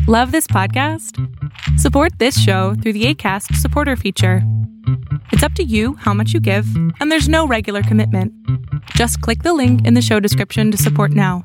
Love this podcast? Support this show through the Acast supporter feature. It's up to you how much you give, and there's no regular commitment. Just click the link in the show description to support now.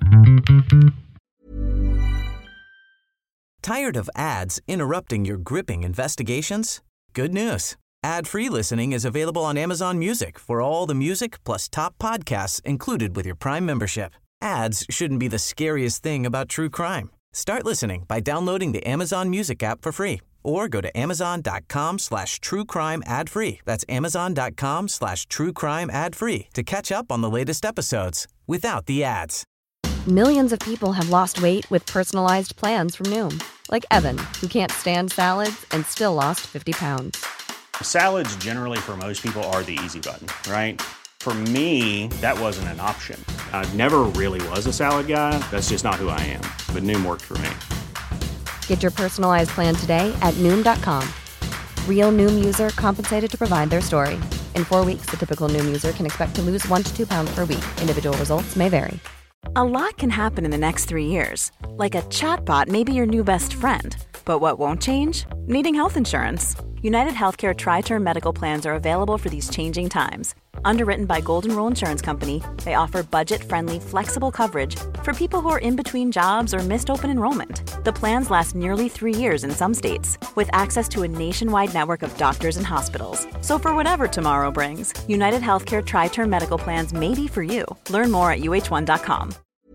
Tired of ads interrupting your gripping investigations? Good news. Ad-free listening is available on Amazon Music for all the music plus top podcasts included with your Prime membership. Ads shouldn't be the scariest thing about true crime. Start listening by downloading the Amazon Music app for free or go to amazon.com/truecrime ad-free. That's amazon.com/truecrime ad-free to catch up on the latest episodes without the ads. Millions of people have lost weight with personalized plans from Noom. Like Evan, who can't stand salads and still lost 50 pounds. Salads generally for most people are the easy button, right? For me, that wasn't an option. I never really was a salad guy. That's just not who I am. But Noom worked for me. Get your personalized plan today at Noom.com. Real Noom user compensated to provide their story. In 4 weeks, the typical Noom user can expect to lose 1 to 2 pounds per week. Individual results may vary. A lot can happen in the next 3 years. Like a chatbot may be your new best friend. But what won't change? Needing health insurance. United Healthcare Tri-Term Medical Plans are available for these changing times. Underwritten by Golden Rule Insurance Company, they offer budget-friendly, flexible coverage for people who are in between jobs or missed open enrollment. The plans last nearly 3 years in some states, with access to a nationwide network of doctors and hospitals. So for whatever tomorrow brings, United Healthcare Tri-Term Medical Plans may be for you. Learn more at uh1.com.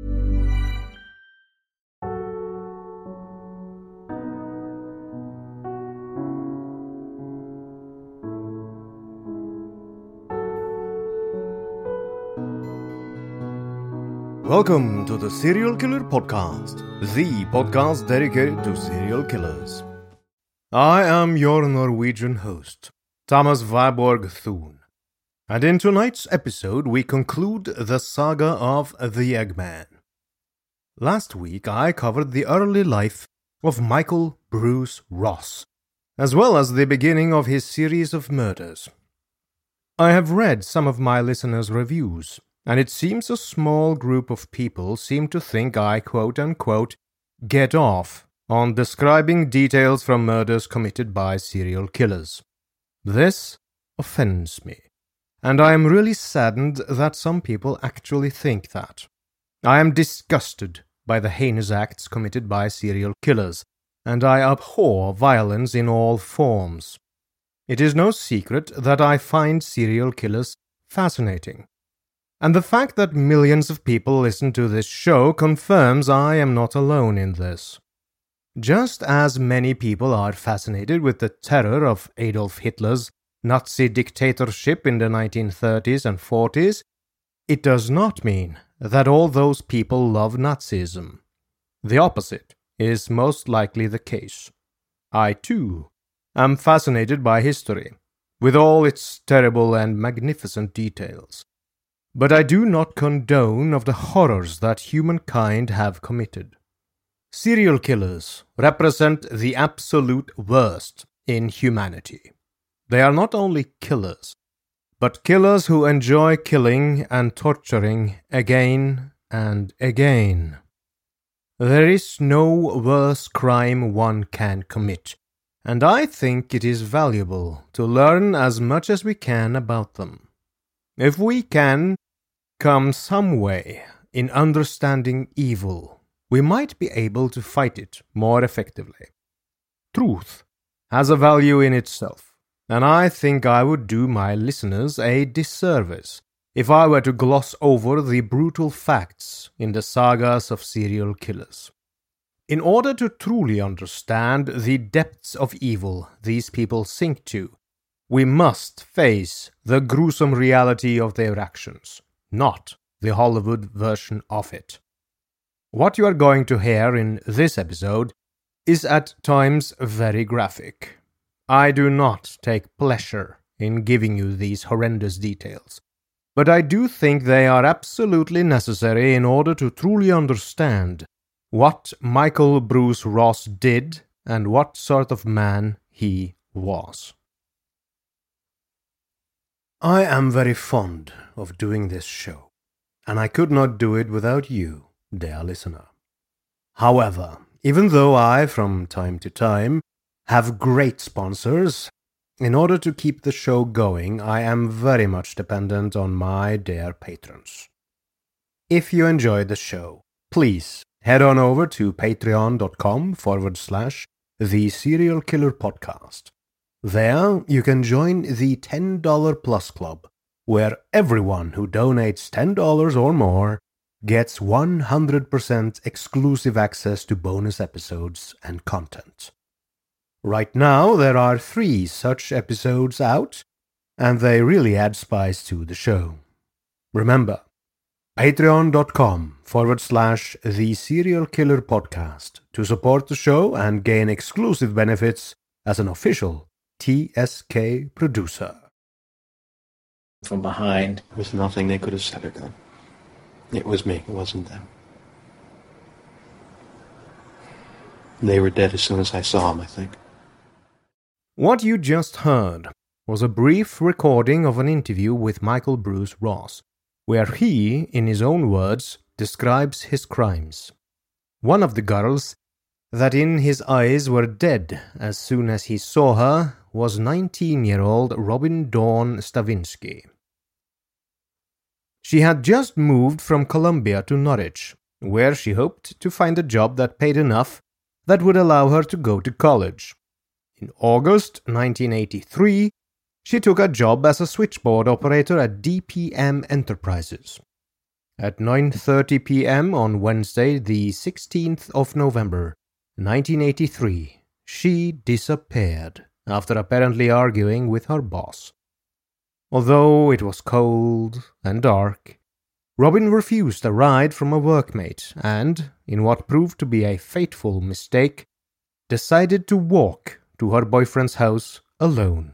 Welcome to the Serial Killer Podcast, the podcast dedicated to serial killers. I am your Norwegian host, Thomas Viborg Thun, and in tonight's episode we conclude the saga of the Eggman. Last week I covered the early life of Michael Bruce Ross, as well as the beginning of his series of murders. I have read some of my listeners' reviews, and it seems a small group of people seem to think I quote-unquote get off on describing details from murders committed by serial killers. This offends me, and I am really saddened that some people actually think that. I am disgusted by the heinous acts committed by serial killers, and I abhor violence in all forms. It is no secret that I find serial killers fascinating. And the fact that millions of people listen to this show confirms I am not alone in this. Just as many people are fascinated with the terror of Adolf Hitler's Nazi dictatorship in the 1930s and 40s, it does not mean that all those people love Nazism. The opposite is most likely the case. I, too, am fascinated by history, with all its terrible and magnificent details. But I do not condone of the horrors that humankind have committed. Serial killers represent the absolute worst in humanity. They are not only killers, but killers who enjoy killing and torturing again and again. There is no worse crime one can commit, and I think it is valuable to learn as much as we can about them. If we can come some way in understanding evil, we might be able to fight it more effectively. Truth has a value in itself, and I think I would do my listeners a disservice if I were to gloss over the brutal facts in the sagas of serial killers. In order to truly understand the depths of evil these people sink to, we must face the gruesome reality of their actions, not the Hollywood version of it. What you are going to hear in this episode is at times very graphic. I do not take pleasure in giving you these horrendous details, but I do think they are absolutely necessary in order to truly understand what Michael Bruce Ross did and what sort of man he was. I am very fond of doing this show, and I could not do it without you, dear listener. However, Even though I, from time to time, have great sponsors, in order to keep the show going, I am very much dependent on my dear patrons. If you enjoyed the show, please head on over to patreon.com/The Serial Killer Podcast. There, you can join the $10 Plus Club, where everyone who donates $10 or more gets 100% exclusive access to bonus episodes and content. Right now, there are 3 such episodes out, and they really add spice to the show. Remember, patreon.com/The Serial Killer Podcast to support the show and gain exclusive benefits as an official TSK producer. From behind. There was nothing they could have said or done. It was me, it wasn't them. They were dead as soon as I saw them, I think. What you just heard was a brief recording of an interview with Michael Bruce Ross, where he, in his own words, describes his crimes. One of the girls that in his eyes were dead as soon as he saw her was 19-year-old Robin Dawn Stavinsky. She had just moved from Columbia to Norwich, where she hoped to find a job that paid enough that would allow her to go to college. In August 1983, she took a job as a switchboard operator at DPM Enterprises. At 9:30 p.m. on Wednesday, the 16th of November, 1983, she disappeared after apparently arguing with her boss. Although it was cold and dark, Robin refused a ride from a workmate and, in what proved to be a fateful mistake, decided to walk to her boyfriend's house alone.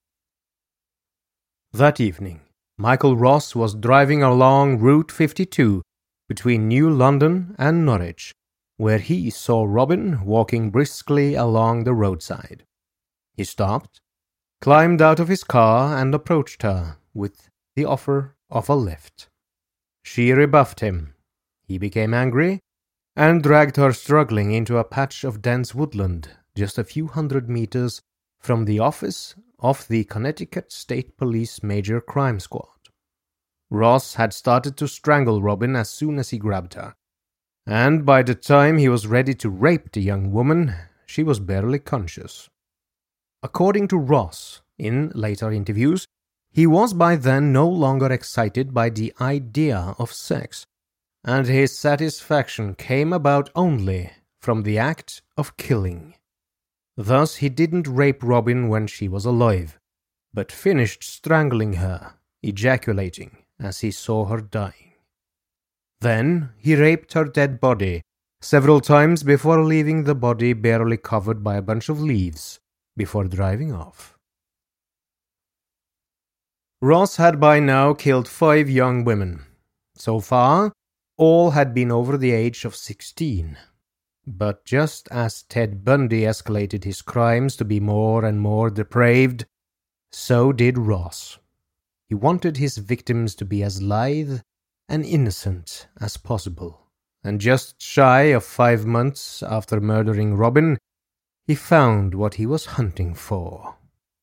That evening, Michael Ross was driving along Route 52 between New London and Norwich, where he saw Robin walking briskly along the roadside. He stopped, climbed out of his car, and approached her with the offer of a lift. She rebuffed him. He became angry and dragged her struggling into a patch of dense woodland just a few hundred meters from the office of the Connecticut State Police Major Crime Squad. Ross had started to strangle Robin as soon as he grabbed her, and by the time he was ready to rape the young woman, she was barely conscious. According to Ross, in later interviews, he was by then no longer excited by the idea of sex, and his satisfaction came about only from the act of killing. Thus, he didn't rape Robin when she was alive, but finished strangling her, ejaculating as he saw her dying. Then, he raped her dead body several times before leaving the body barely covered by a bunch of leaves before driving off. Ross had by now killed 5 young women. So far, all had been over the age of 16. But just as Ted Bundy escalated his crimes to be more and more depraved, so did Ross. He wanted his victims to be as lithe and innocent as possible, and just shy of 5 months after murdering Robin, he found what he was hunting for.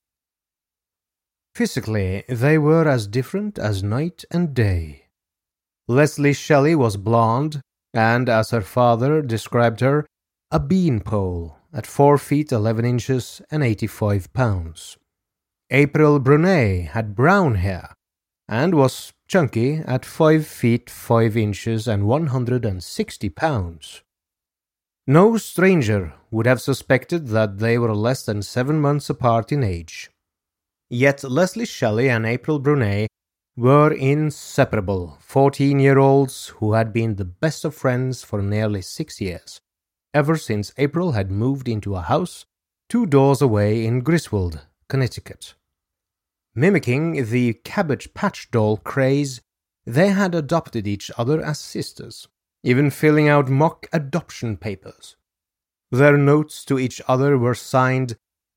Physically, they were as different as night and day. Leslie Shelley was blonde, and, as her father described her, a beanpole at 4 feet 11 inches and 85 pounds. April Brunet had brown hair, and was chunky at 5 feet 5 inches and 160 pounds. No stranger would have suspected that they were less than 7 months apart in age. Yet Leslie Shelley and April Brunet were inseparable 14-year-olds who had been the best of friends for nearly 6 years, ever since April had moved into a house 2 doors away in Griswold, Connecticut. Mimicking the Cabbage Patch doll craze, they had adopted each other as sisters, even filling out mock adoption papers. Their notes to each other were signed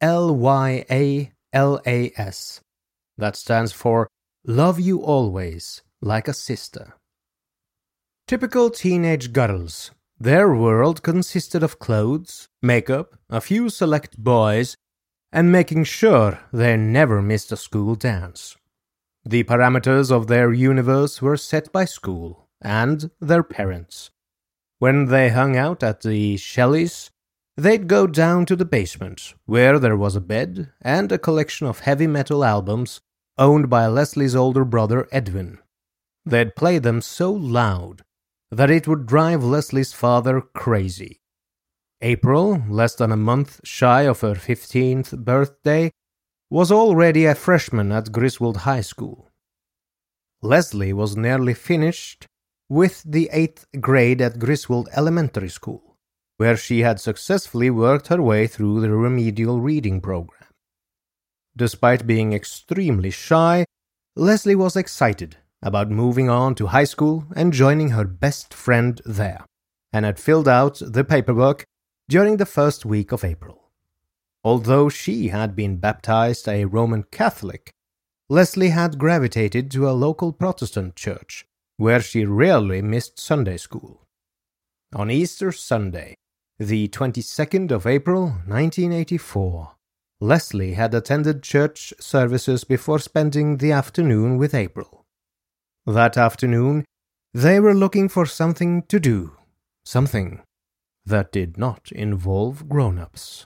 LYALAS. That stands for Love You Always, Like a Sister. Typical teenage girls, Their world consisted of clothes, makeup, a few select boys, and making sure they never missed a school dance. The parameters of their universe were set by school and their parents. When they hung out at the Shelleys, they'd go down to the basement, where there was a bed and a collection of heavy metal albums owned by Leslie's older brother Edwin. They'd play them so loud that it would drive Leslie's father crazy. April, less than a month shy of her 15th birthday, was already a freshman at Griswold High School. Leslie was nearly finished with the 8th grade at Griswold Elementary School, where she had successfully worked her way through the remedial reading program. Despite being extremely shy, Leslie was excited about moving on to high school and joining her best friend there, and had filled out the paperwork during the first week of April. Although she had been baptized a Roman Catholic, Leslie had gravitated to a local Protestant church, where she rarely missed Sunday school. On Easter Sunday, the 22nd of April, 1984, Leslie had attended church services before spending the afternoon with April. That afternoon, they were looking for something to do, something that did not involve grown-ups.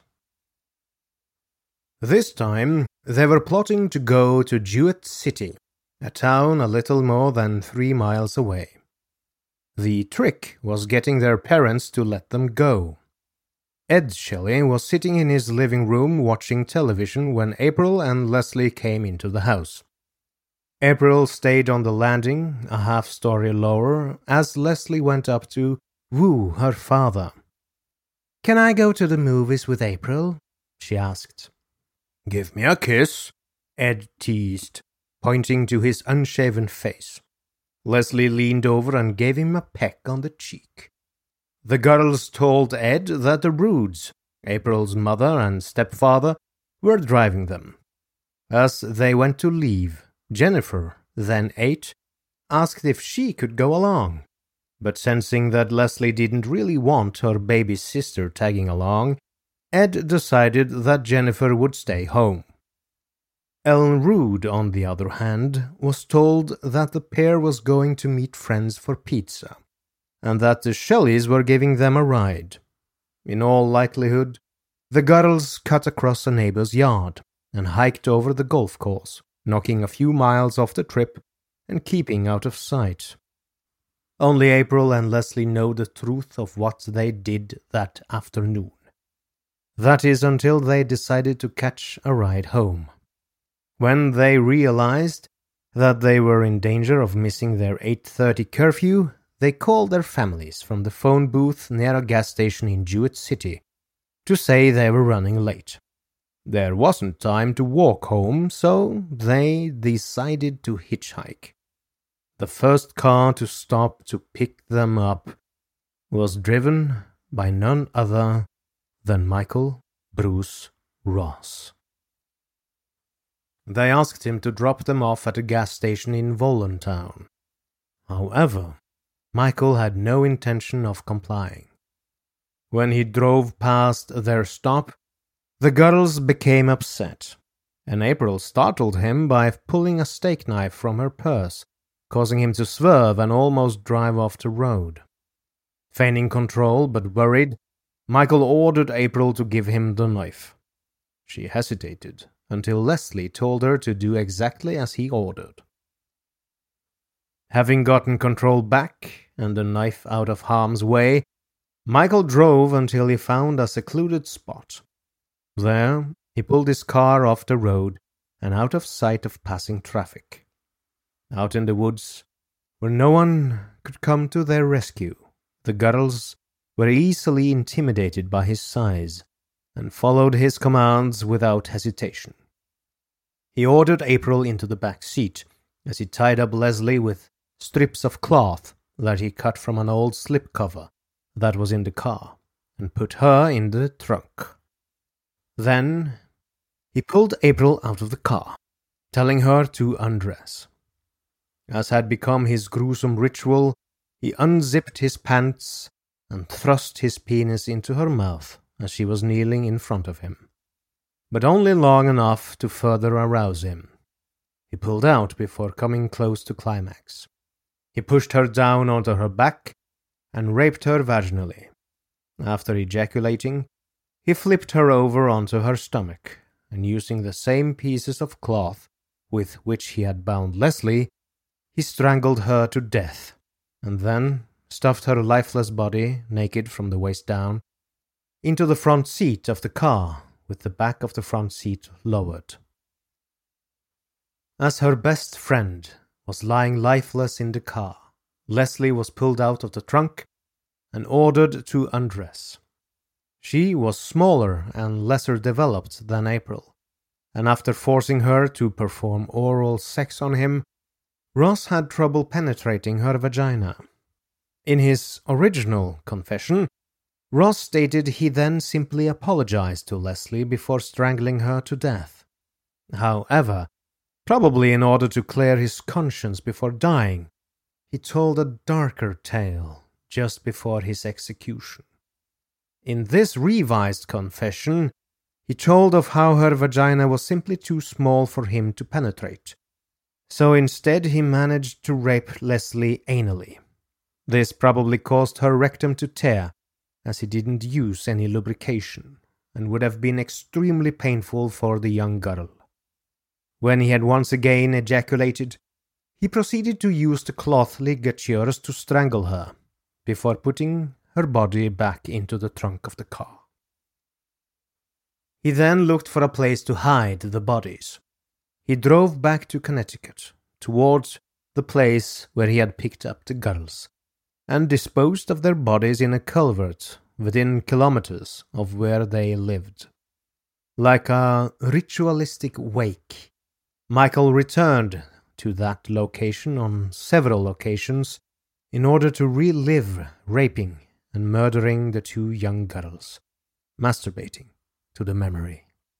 This time, they were plotting to go to Jewett City, a town a little more than 3 miles away. The trick was getting their parents to let them go. Ed Shelley was sitting in his living room watching television when April and Leslie came into the house. April stayed on the landing, a half-story lower, as Leslie went up to woo her father. "Can I go to the movies with April?" she asked. "Give me a kiss," Ed teased, pointing to his unshaven face. Leslie leaned over and gave him a peck on the cheek. The girls told Ed that the Roods, April's mother and stepfather, were driving them. As they went to leave, Jennifer, then 8, asked if she could go along, but sensing that Leslie didn't really want her baby sister tagging along, Ed decided that Jennifer would stay home. Ellen Rood, on the other hand, was told that the pair was going to meet friends for pizza, and that the Shelleys were giving them a ride. In all likelihood, the girls cut across a neighbor's yard and hiked over the golf course, knocking a few miles off the trip and keeping out of sight. Only April and Leslie know the truth of what they did that afternoon. That is until they decided to catch a ride home. When they realized that they were in danger of missing their 8:30 curfew, they called their families from the phone booth near a gas station in Jewett City to say they were running late. There wasn't time to walk home, so they decided to hitchhike. The first car to stop to pick them up was driven by none other than Michael Bruce Ross. They asked him to drop them off at a gas station in Voluntown. However, Michael had no intention of complying. When he drove past their stop, the girls became upset, and April startled him by pulling a steak knife from her purse, causing him to swerve and almost drive off the road. Feigning control but worried, Michael ordered April to give him the knife. She hesitated until Leslie told her to do exactly as he ordered. Having gotten control back and the knife out of harm's way, Michael drove until he found a secluded spot. There, he pulled his car off the road and out of sight of passing traffic. Out in the woods, where no one could come to their rescue, the girls were easily intimidated by his size and followed his commands without hesitation. He ordered April into the back seat as he tied up Leslie with strips of cloth that he cut from an old slipcover that was in the car and put her in the trunk. Then he pulled April out of the car, telling her to undress. As had become his gruesome ritual, he unzipped his pants and thrust his penis into her mouth as she was kneeling in front of him, but only long enough to further arouse him. He pulled out before coming close to climax. He pushed her down onto her back and raped her vaginally. After ejaculating, he flipped her over onto her stomach, and using the same pieces of cloth with which he had bound Leslie, he strangled her to death, and then stuffed her lifeless body, naked from the waist down, into the front seat of the car, with the back of the front seat lowered. As her best friend was lying lifeless in the car, Leslie was pulled out of the trunk and ordered to undress. She was smaller and lesser developed than April, and after forcing her to perform oral sex on him, Ross had trouble penetrating her vagina. In his original confession, Ross stated he then simply apologized to Leslie before strangling her to death. However, probably in order to clear his conscience before dying, he told a darker tale just before his execution. In this revised confession, he told of how her vagina was simply too small for him to penetrate, so instead he managed to rape Leslie anally. This probably caused her rectum to tear, as he didn't use any lubrication, and would have been extremely painful for the young girl. When he had once again ejaculated, he proceeded to use the cloth ligatures to strangle her, before putting her body back into the trunk of the car. He then looked for a place to hide the bodies. He drove back to Connecticut, towards the place where he had picked up the girls, and disposed of their bodies in a culvert within kilometers of where they lived. Like a ritualistic wake, Michael returned to that location on several occasions in order to relive raping and murdering the two young girls, masturbating to the memory.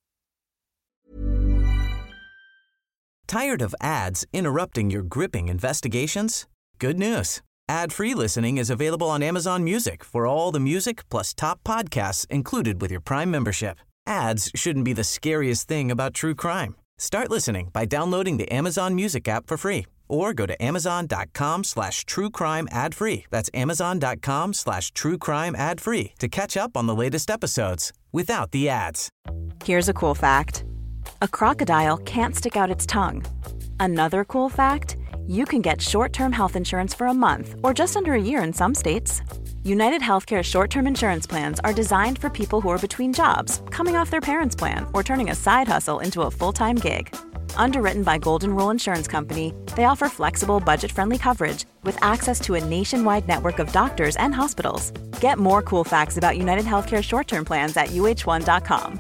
Tired of ads interrupting your gripping investigations? Good news. Ad-free listening is available on Amazon Music for all the music plus top podcasts included with your Prime membership. Ads shouldn't be the scariest thing about true crime. Start listening by downloading the Amazon Music app for free or go to amazon.com/truecrime ad-free. That's amazon.com/truecrime ad-free to catch up on the latest episodes without the ads. Here's a cool fact. A crocodile can't stick out its tongue. Another cool fact, you can get short-term health insurance for a month or just under a year in some states. United Healthcare short-term insurance plans are designed for people who are between jobs, coming off their parents' plan, or turning a side hustle into a full-time gig. Underwritten by Golden Rule Insurance Company, they offer flexible, budget-friendly coverage with access to a nationwide network of doctors and hospitals. Get more cool facts about United Healthcare short-term plans at uh1.com.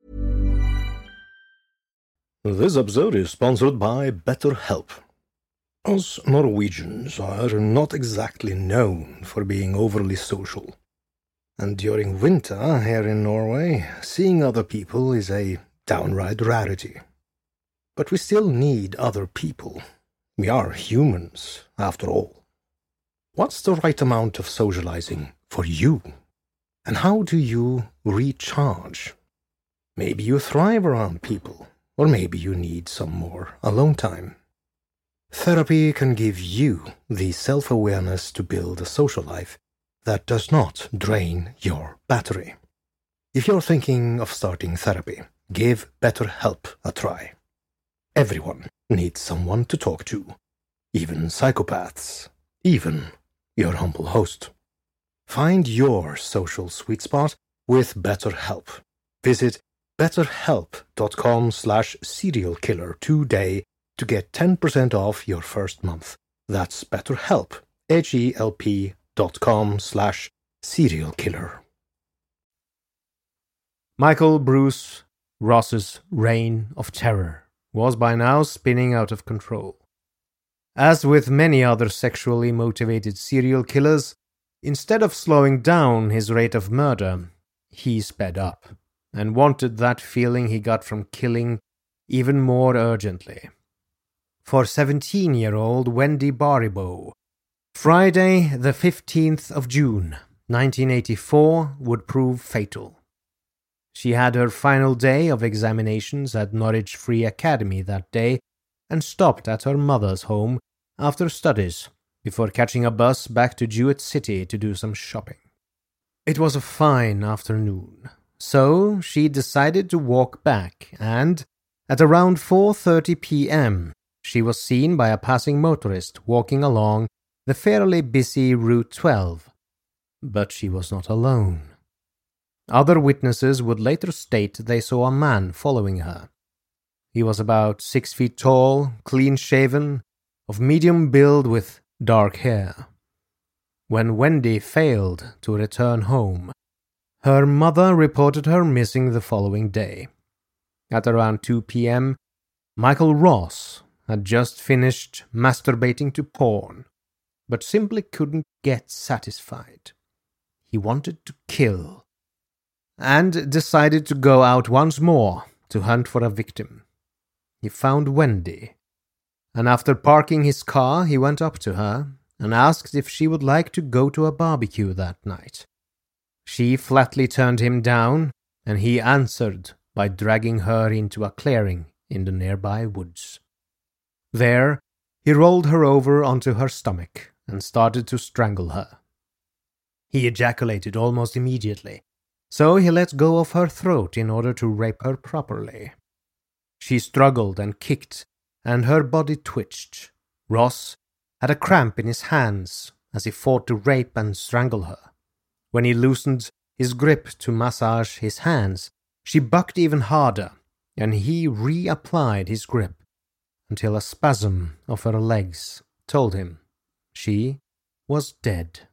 This episode is sponsored by BetterHelp. Us Norwegians are not exactly known for being overly social. And during winter here in Norway, seeing other people is a downright rarity. But we still need other people. We are humans, after all. What's the right amount of socializing for you? And how do you recharge? Maybe you thrive around people, or maybe you need some more alone time. Therapy can give you the self-awareness to build a social life that does not drain your battery. If you're thinking of starting therapy, give BetterHelp a try. Everyone needs someone to talk to, even psychopaths, even your humble host. Find your social sweet spot with BetterHelp. Visit betterhelp.com/serialkiller today to get 10% off your first month. That's BetterHelp, HELP.com/serialkiller. Michael Bruce Ross's reign of terror was by now spinning out of control. As with many other sexually motivated serial killers, instead of slowing down his rate of murder, he sped up, and wanted that feeling he got from killing even more urgently. For 17-year-old Wendy Baribeau, Friday the 15th of June, 1984 would prove fatal. She had her final day of examinations at Norwich Free Academy that day and stopped at her mother's home after studies before catching a bus back to Jewett City to do some shopping. It was a fine afternoon, so she decided to walk back, and at around 4:30 p.m., she was seen by a passing motorist walking along the fairly busy Route 12. But she was not alone. Other witnesses would later state they saw a man following her. He was about 6 feet tall, clean-shaven, of medium build with dark hair. When Wendy failed to return home, her mother reported her missing the following day. At around 2 p.m., Michael Ross had just finished masturbating to porn, but simply couldn't get satisfied. He wanted to kill, and decided to go out once more to hunt for a victim. He found Wendy, and after parking his car, he went up to her and asked if she would like to go to a barbecue that night. She flatly turned him down, and he answered by dragging her into a clearing in the nearby woods. There, he rolled her over onto her stomach and started to strangle her. He ejaculated almost immediately, so he let go of her throat in order to rape her properly. She struggled and kicked, and her body twitched. Ross had a cramp in his hands as he fought to rape and strangle her. When he loosened his grip to massage his hands, she bucked even harder, and he reapplied his grip until a spasm of her legs told him she was dead.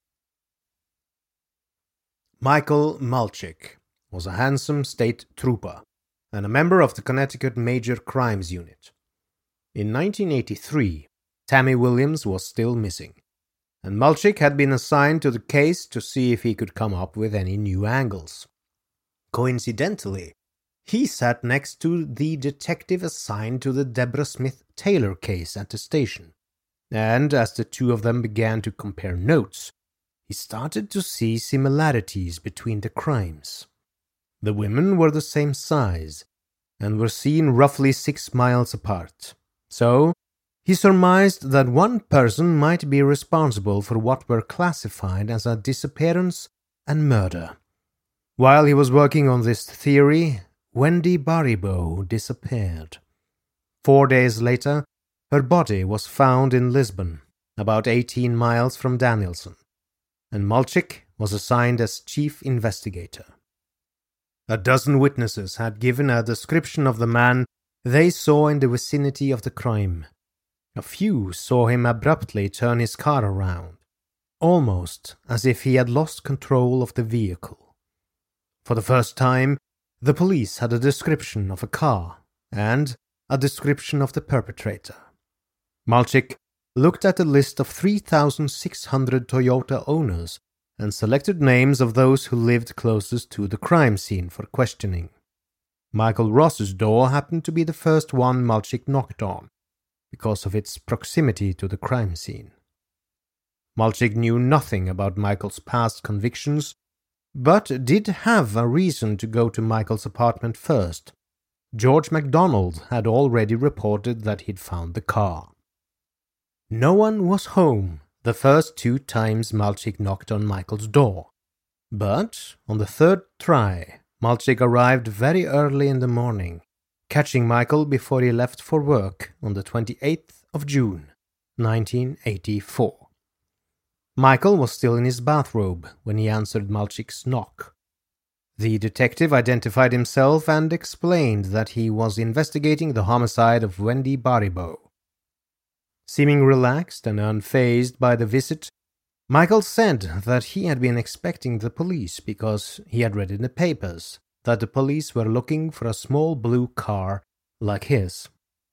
Michael Malchik was a handsome state trooper and a member of the Connecticut Major Crimes Unit. In 1983, Tammy Williams was still missing, and Malchik had been assigned to the case to see if he could come up with any new angles. Coincidentally, he sat next to the detective assigned to the Deborah Smith Taylor case at the station, and as the two of them began to compare notes, he started to see similarities between the crimes. The women were the same size, and were seen roughly 6 miles apart, so he surmised that one person might be responsible for what were classified as a disappearance and murder. While he was working on this theory, Wendy Baribeau disappeared. 4 days later, her body was found in Lisbon, about 18 miles from Danielson, and Malchik was assigned as chief investigator. A dozen witnesses had given a description of the man they saw in the vicinity of the crime. A few saw him abruptly turn his car around, almost as if he had lost control of the vehicle. For the first time, the police had a description of a car and a description of the perpetrator. Malchik looked at a list of 3,600 Toyota owners and selected names of those who lived closest to the crime scene for questioning. Michael Ross's door happened to be the first one Malchik knocked on, because of its proximity to the crime scene. Malchik knew nothing about Michael's past convictions, but did have a reason to go to Michael's apartment first. George MacDonald had already reported that he'd found the car. No one was home the first 2 times Malchik knocked on Michael's door, but on the 3rd try, Malchik arrived very early in the morning, catching Michael before he left for work on the 28th of June, 1984. Michael was still in his bathrobe when he answered Malchik's knock. The detective identified himself and explained that he was investigating the homicide of Wendy Baribeau. Seeming relaxed and unfazed by the visit, Michael said that he had been expecting the police because he had read in the papers that the police were looking for a small blue car like his.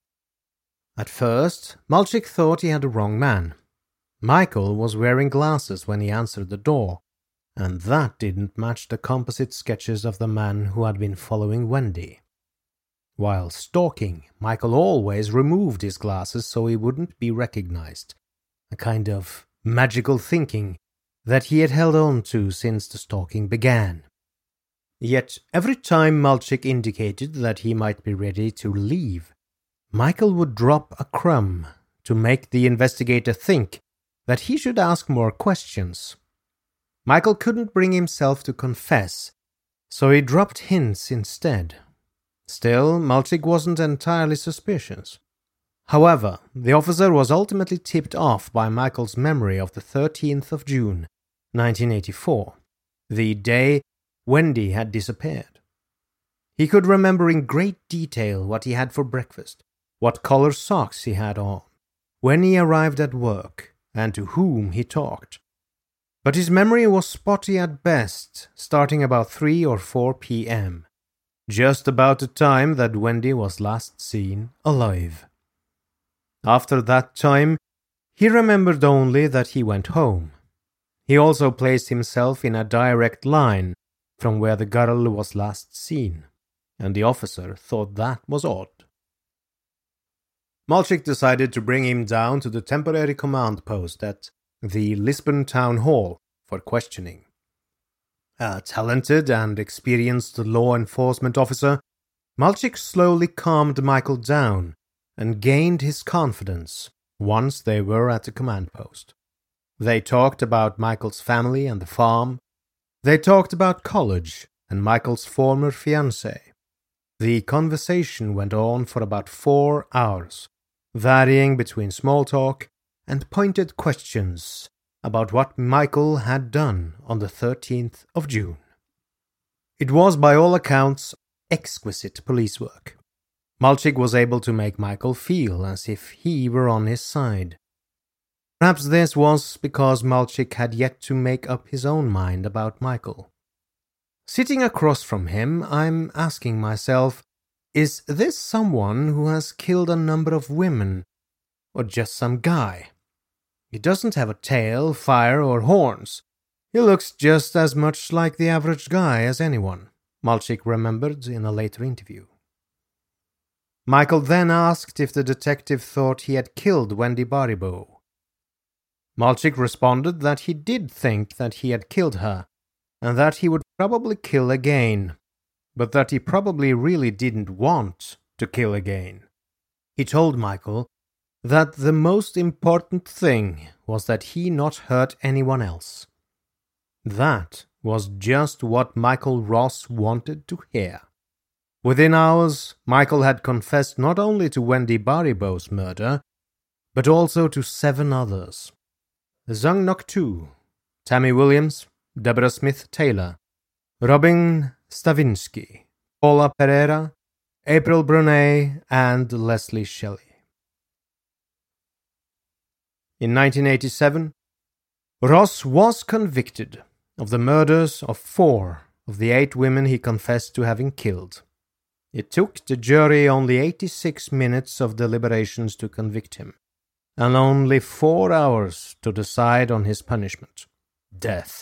At first, Malchik thought he had the wrong man. Michael was wearing glasses when he answered the door, and that didn't match the composite sketches of the man who had been following Wendy. While stalking, Michael always removed his glasses so he wouldn't be recognized, a kind of magical thinking that he had held on to since the stalking began. Yet every time Malchik indicated that he might be ready to leave, Michael would drop a crumb to make the investigator think that he should ask more questions. Michael couldn't bring himself to confess, so he dropped hints instead. Still, Malchik wasn't entirely suspicious. However, the officer was ultimately tipped off by Michael's memory of the 13th of June, 1984, the day Wendy had disappeared. He could remember in great detail what he had for breakfast, what color socks he had on, when he arrived at work, and to whom he talked. But his memory was spotty at best, starting about 3 or 4 p.m., just about the time that Wendy was last seen alive. After that time, he remembered only that he went home. He also placed himself in a direct line from where the girl was last seen, and the officer thought that was odd. Malchik decided to bring him down to the temporary command post at the Lisbon Town Hall for questioning. A talented and experienced law enforcement officer, Malchik slowly calmed Michael down and gained his confidence once they were at the command post. They talked about Michael's family and the farm. They talked about college and Michael's former fiancée. The conversation went on for about 4 hours, varying between small talk and pointed questions about what Michael had done on the 13th of June. It was, by all accounts, exquisite police work. Malchik was able to make Michael feel as if he were on his side. Perhaps this was because Malchik had yet to make up his own mind about Michael. Sitting across from him, I'm asking myself, is this someone who has killed a number of women, or just some guy? He doesn't have a tail, fire, or horns. He looks just as much like the average guy as anyone, Malchik remembered in a later interview. Michael then asked if the detective thought he had killed Wendy Baribeau. Malchik responded that he did think that he had killed her, and that he would probably kill again, but that he probably really didn't want to kill again. He told Michael that the most important thing was that he not hurt anyone else. That was just what Michael Ross wanted to hear. Within hours, Michael had confessed not only to Wendy Baribeau's murder, but also to 7 others. Zhang Nok-tu, Tammy Williams, Deborah Smith Taylor, Robin Stavinsky, Paula Pereira, April Brunet, and Leslie Shelley. In 1987, Ross was convicted of the murders of 4 of the 8 women he confessed to having killed. It took the jury only 86 minutes of deliberations to convict him, and only 4 hours to decide on his punishment, death.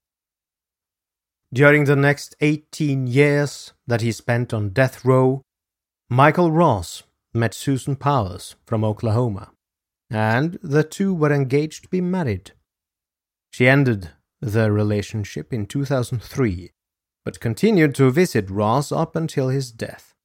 During the next 18 years that he spent on death row, Michael Ross met Susan Powers from Oklahoma, and the two were engaged to be married. She ended their relationship in 2003, but continued to visit Ross up until his death.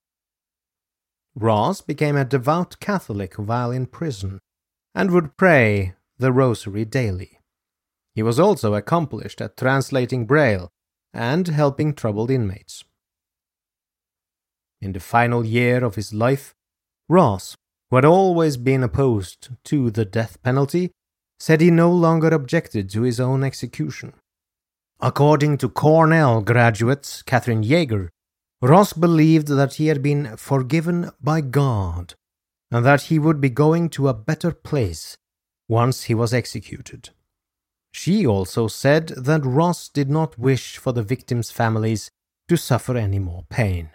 Ross became a devout Catholic while in prison, and would pray the rosary daily. He was also accomplished at translating Braille and helping troubled inmates. In the final year of his life, Ross, who had always been opposed to the death penalty, said he no longer objected to his own execution. According to Cornell graduate Catherine Yeager, Ross believed that he had been forgiven by God and that he would be going to a better place once he was executed. She also said that Ross did not wish for the victims' families to suffer any more pain.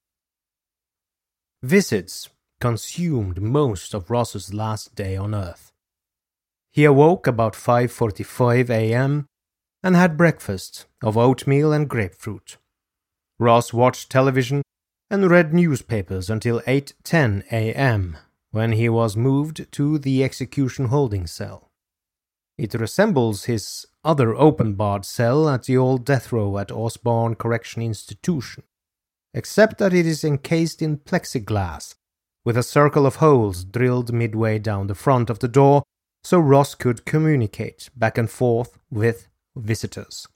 Visits consumed most of Ross's last day on Earth. He awoke about 5:45 a.m. and had breakfast of oatmeal and grapefruit. Ross watched television and read newspapers until 8:10 a.m., when he was moved to the execution holding cell. It resembles his other open-barred cell at the old death row at Osborne Correction Institution, except that it is encased in plexiglass, with a circle of holes drilled midway down the front of the door so Ross could communicate back and forth with visitors.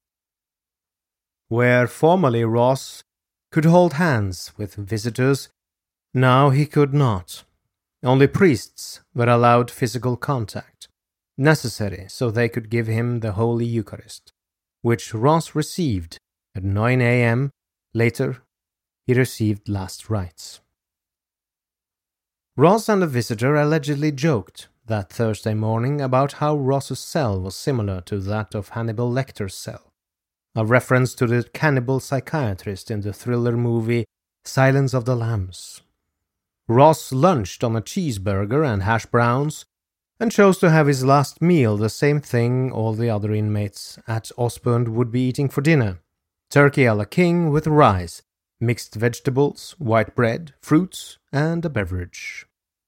Where formerly Ross could hold hands with visitors, now he could not. Only priests were allowed physical contact, necessary so they could give him the Holy Eucharist, which Ross received at 9 a.m. Later, he received last rites. Ross and a visitor allegedly joked that Thursday morning about how Ross's cell was similar to that of Hannibal Lecter's cell, a reference to the cannibal psychiatrist in the thriller movie Silence of the Lambs. Ross lunched on a cheeseburger and hash browns, and chose to have his last meal the same thing all the other inmates at Osborne would be eating for dinner: turkey a la king with rice, mixed vegetables, white bread, fruits, and a beverage.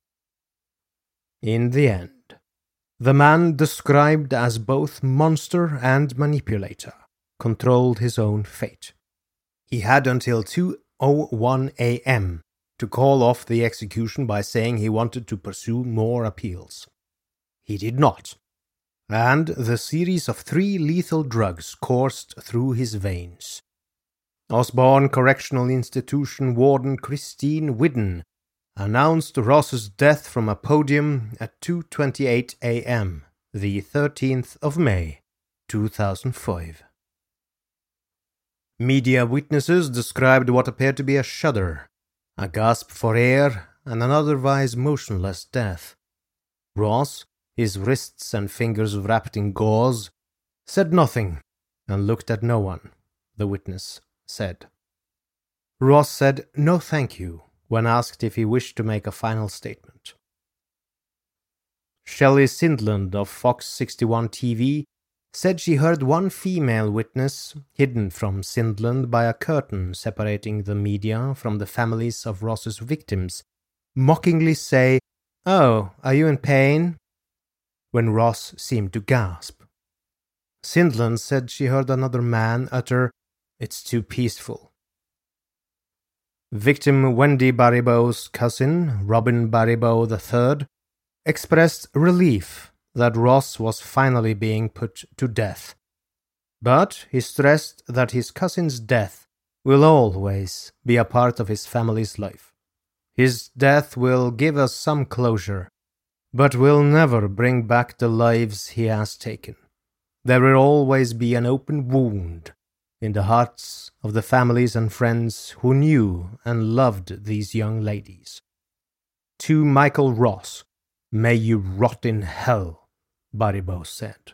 In the end, the man described as both monster and manipulator controlled his own fate. He had until 2:01 a.m. to call off the execution by saying he wanted to pursue more appeals. He did not, and the series of 3 lethal drugs coursed through his veins. Osborne Correctional Institution Warden Christine Whidden announced Ross's death from a podium at 2:28 a.m., the 13th of May, 2005. Media witnesses described what appeared to be a shudder, a gasp for air, and an otherwise motionless death. Ross, his wrists and fingers wrapped in gauze, said nothing and looked at no one, the witness said. Ross said no thank you when asked if he wished to make a final statement. Shelley Sindland of Fox 61 TV said she heard one female witness, hidden from Sindland by a curtain separating the media from the families of Ross's victims, mockingly say, "Oh, are you in pain?" when Ross seemed to gasp. Sindland said she heard another man utter, "It's too peaceful." Victim Wendy Baribeau's cousin, Robin Baribeau III, expressed relief that Ross was finally being put to death, but he stressed that his cousin's death will always be a part of his family's life. His death will give us some closure, but will never bring back the lives he has taken. There will always be an open wound in the hearts of the families and friends who knew and loved these young ladies. To Michael Ross, may you rot in hell, Baribeau said.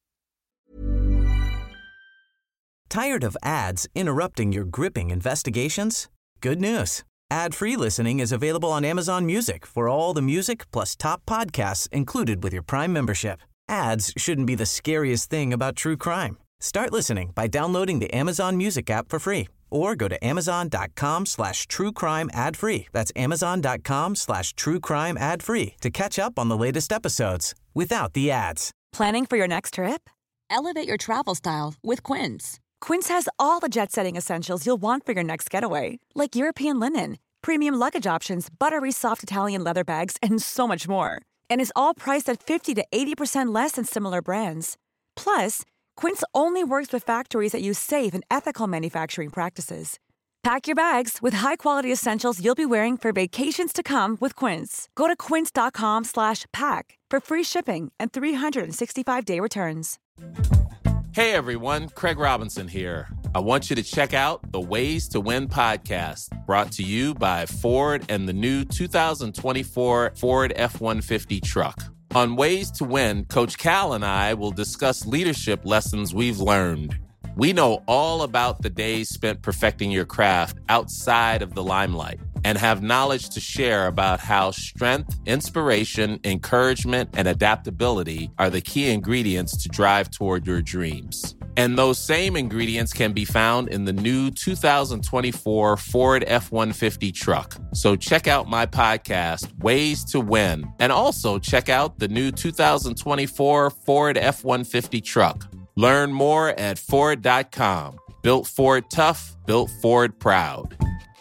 Tired of ads interrupting your gripping investigations? Good news. Ad-free listening is available on Amazon Music for all the music plus top podcasts included with your Prime membership. Ads shouldn't be the scariest thing about true crime. Start listening by downloading the Amazon Music app for free or go to amazon.com/truecrime ad-free. That's amazon.com/truecrime ad-free to catch up on the latest episodes without the ads. Planning for your next trip? Elevate your travel style with Quince. Quince has all the jet-setting essentials you'll want for your next getaway, like European linen, premium luggage options, buttery soft Italian leather bags, and so much more. And is all priced at 50 to 80% less than similar brands. Plus, Quince only works with factories that use safe and ethical manufacturing practices. Pack your bags with high-quality essentials you'll be wearing for vacations to come with Quince. Go to quince.com/pack for free shipping and 365-day returns. Hey everyone, Craig Robinson here. I want you to check out the Ways to Win podcast, brought to you by Ford and the new 2024 Ford F-150 truck. On Ways to Win, Coach Cal and I will discuss leadership lessons we've learned. We know all about the days spent perfecting your craft outside of the limelight and have knowledge to share about how strength, inspiration, encouragement, and adaptability are the key ingredients to drive toward your dreams. And those same ingredients can be found in the new 2024 Ford F-150 truck. So check out my podcast, Ways to Win, and also check out the new 2024 Ford F-150 truck. Learn more at Ford.com. Built Ford tough, built Ford proud.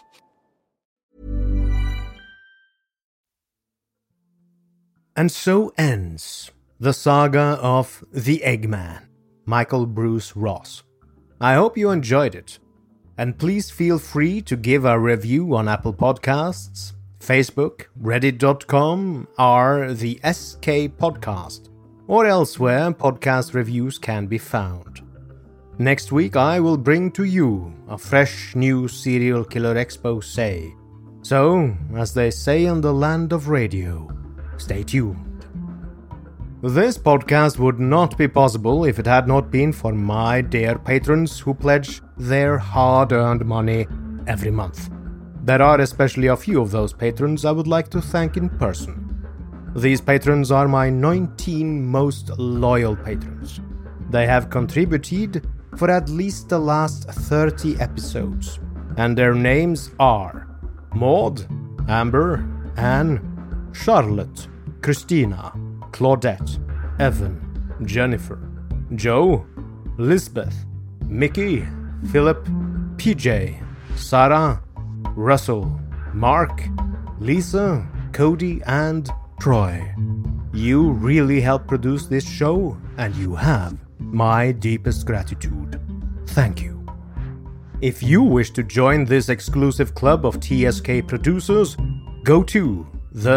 And so ends the saga of The Eggman, Michael Bruce Ross. I hope you enjoyed it, and please feel free to give a review on Apple Podcasts, Facebook, Reddit.com, or the SK Podcast, or elsewhere podcast reviews can be found. Next week I will bring to you a fresh new serial killer expose. So, as they say in the land of radio, stay tuned. This podcast would not be possible if it had not been for my dear patrons who pledge their hard-earned money every month. There are especially a few of those patrons I would like to thank in person. These patrons are my 19 most loyal patrons. They have contributed for at least the last 30 episodes, and their names are Maud, Amber, Anne, Charlotte, Christina, Claudette, Evan, Jennifer, Joe, Lisbeth, Mickey, Philip, PJ, Sarah, Russell, Mark, Lisa, Cody, and Troy. You really help produce this show, and you have my deepest gratitude. Thank you. If you wish to join this exclusive club of TSK producers, go to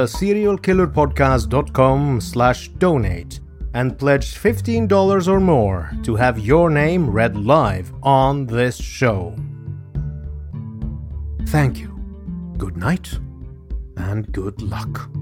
theserialkillerpodcast.com/donate and pledge $15 or more to have your name read live on this show. Thank you. Good night and good luck.